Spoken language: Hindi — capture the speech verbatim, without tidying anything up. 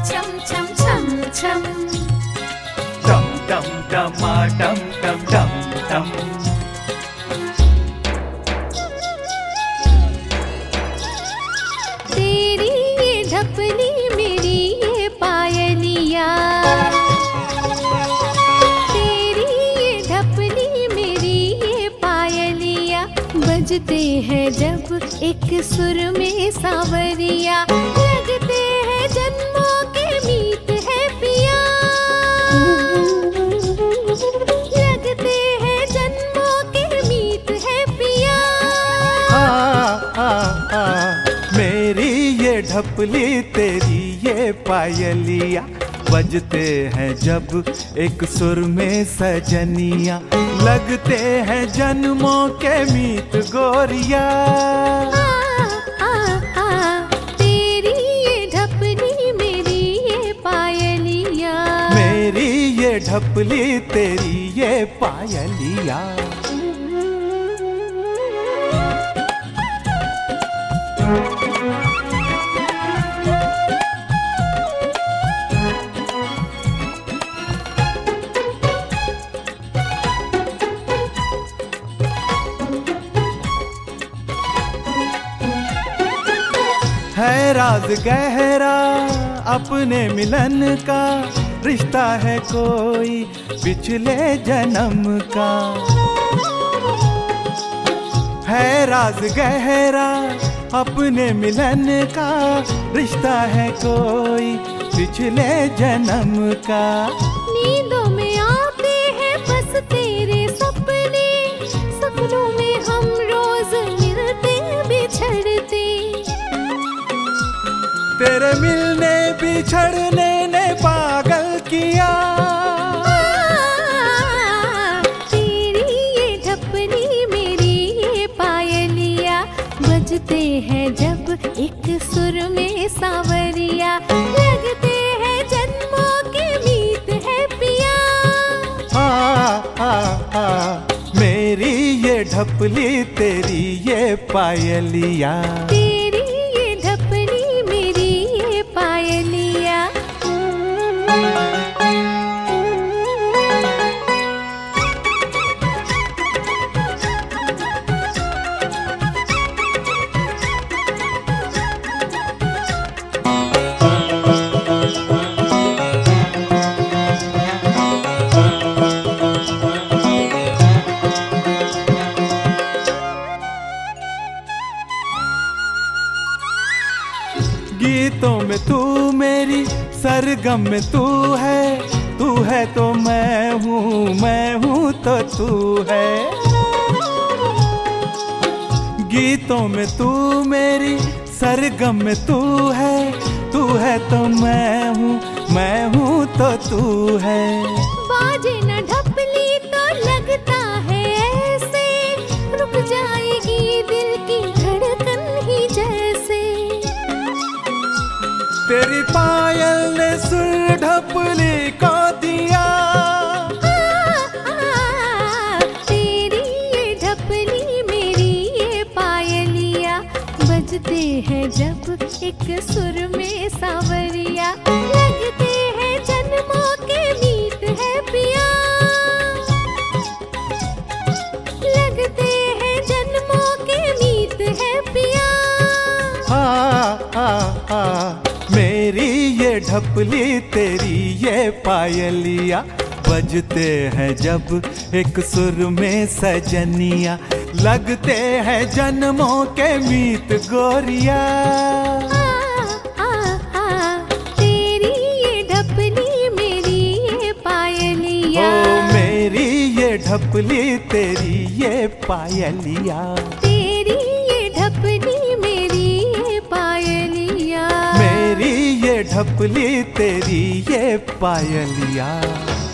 छम छम छम छम। डम डम डमा डम डम डम डम। तेरी ये ढपली मेरी ये पायलिया, तेरी ये ढपली मेरी ये पायलिया, बजते हैं जब एक सुर में सांवरिया, लगते हैं जन्मों के मीत है पिया, लगते हैं जन्मों के मीत है पिया। आ, आ, आ, मेरी ये ढपली तेरी ये पायलिया, बजते हैं जब एक सुर में सजनिया, लगते हैं जन्मों के मीत गोरिया। आ, आ, आ, तेरी ये ढपली मेरी ये पायलिया, मेरी ये ढपली तेरी ये पायलिया। है राज गहरा अपने मिलन का, रिश्ता है कोई पिछले जन्म का। है राज गहरा अपने मिलन का, रिश्ता है कोई पिछले जन्म का। नींदों में आते हैं बस तेरे सपने, सपनों में हम रोज मिलते बिछड़ते, तेरे मिलने बिछड़ने ने पागल किया। तेरी ये ढपली मेरी ये पायलिया, बजते हैं जब एक सुर में सांवरिया, लगते हैं जन्मों के मीत है पिया। आ, आ, आ, मेरी ये ढपली तेरी ये पायलिया, तेरी ये ढपली मेरी ये पायलिया। गीतों में तू मेरी, सरगम में तू है, तू है तो मैं हूँ, मैं हूँ तो तू है। गीतों में तू मेरी, सरगम में तू है, तू है तो मैं हूँ, मैं हूँ तो तू है। बाजे न ढपली तो लगता है ऐसे, रुक जाएगी दिल की धड़कन ही जैसे, तेरी पायल ने सुर ढपली को दिया। आ, आ, तेरी ये ढपली मेरी ये पायलिया, बजते हैं जब एक सुर में सांवरिया, लगते हैं जन्मों के मीत है पिया, लगते हैं जन्मों के मीत है पिया। आ, आ, आ, मेरी ये ढपली तेरी ये पायलिया, बजते हैं जब एक सुर में सजनिया, लगते हैं जन्मों के मीत गोरिया। आ, आ, आ, तेरी ये ढपली मेरी ये पायलिया, ओ मेरी ये ढपली तेरी ये पायलिया, तेरी ये ढपली मेरी ये पायलिया, मेरी ये ढपली तेरी ये पायलिया।